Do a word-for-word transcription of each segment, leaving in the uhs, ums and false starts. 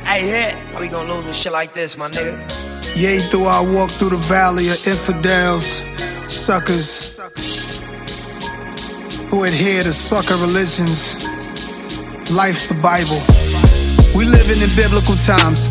Hey, hit. How we gonna lose with shit like this, my nigga? Yea, though I walk through the valley of infidels, suckers who adhere to sucker religions. Life's the Bible. We living in biblical times.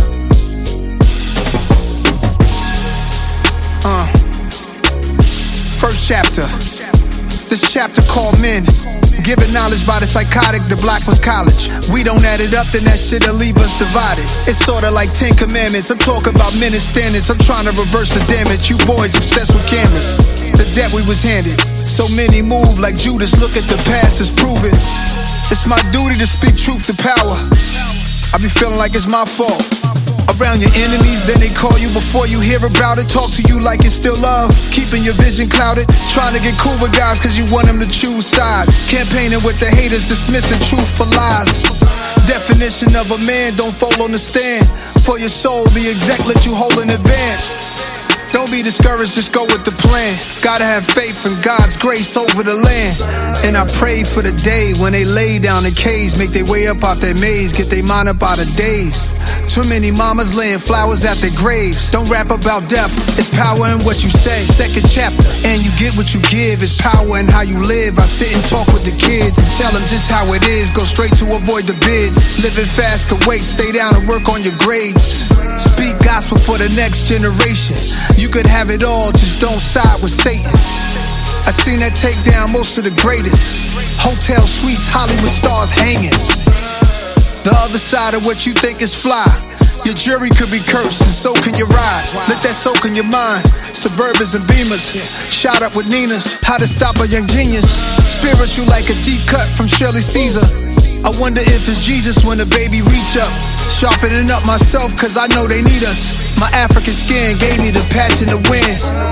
Uh, first chapter. This chapter called Men. Given knowledge by the psychotic, the block was college. We don't add it up, then that shit'll leave us divided. It's sorta like Ten Commandments. I'm talking about men and standards. I'm trying to reverse the damage. You boys obsessed with cameras. The debt we was handed. So many move like Judas. Look at the past, it's proven. It's my duty to speak truth to power. I be feeling like it's my fault. Around your enemies, then they call you before you hear about it. Talk to you like it's still love, keeping your vision clouded. Trying to get cool with guys cause you want them to choose sides. Campaigning with the haters, dismissing truth for lies. Definition of a man, don't fall on the stand. For your soul, the exec let you hold in advance. Don't be discouraged, just go with the plan. Gotta have faith in God's grace over the land. And I pray for the day when they lay down in caves, make their way up out their maze, get their mind up out of days. Too many mamas laying flowers at their graves. Don't rap about death, it's power in what you say. Second chapter, and you get what you give. It's power in how you live. I sit and talk with the kids and tell them just how it is. Go straight to avoid the bids. Living fast can wait, stay down and work on your grades. Speak gospel for the next generation. You could have it all, just don't side with Satan. I seen that take down most of the greatest. Hotel suites, Hollywood stars hanging. The other side of what you think is fly. Your jury could be cursed and so can your ride. Let that soak in your mind. Suburbans and Beamers, shot up with Ninas. How to stop a young genius. Spiritual like a deep cut from Shirley Caesar. I wonder if it's Jesus when the baby reach up. Sharpening up myself cause I know they need us. My African skin gave me the passion to win.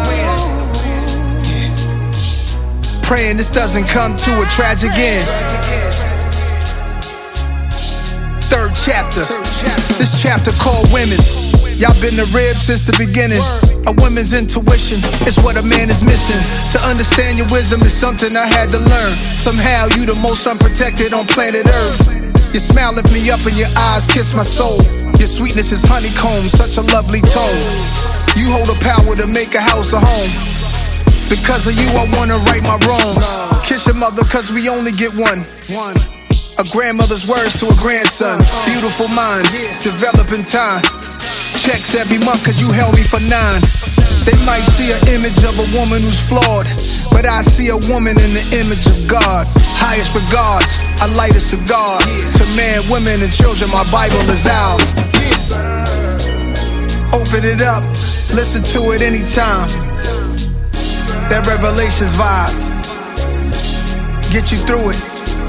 Praying this doesn't come to a tragic end. Third chapter, this chapter called Women. Y'all been the rib since the beginning. A woman's intuition is what a man is missing. To understand your wisdom is something I had to learn. Somehow you the most unprotected on planet Earth. Your smile lift me up and your eyes kiss my soul. Your sweetness is honeycomb, such a lovely tone. You hold the power to make a house a home. Because of you I wanna right my wrongs. Kiss your mother cause we only get one. A grandmother's words to a grandson. Beautiful minds, develop in time. Checks every month cause you held me for nine. They might see an image of a woman who's flawed, but I see a woman in the image of God. Highest regards, I light a cigar. To man, women, and children, my Bible is ours. Open it up, listen to it anytime. That Revelations vibe, get you through it.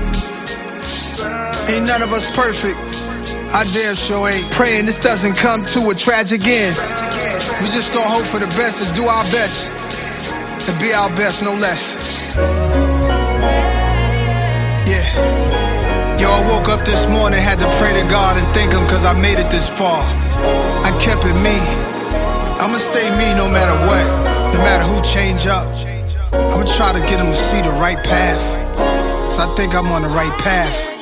Ain't none of us perfect, I damn sure ain't. Praying this doesn't come to a tragic end. We just gon' hope for the best and do our best, and be our best, no less. Yeah. Yo, I woke up this morning, had to pray to God and thank Him cause I made it this far. I kept it me. I'ma stay me no matter what, no matter who change up. I'ma try to get them to see the right path, so I think I'm on the right path.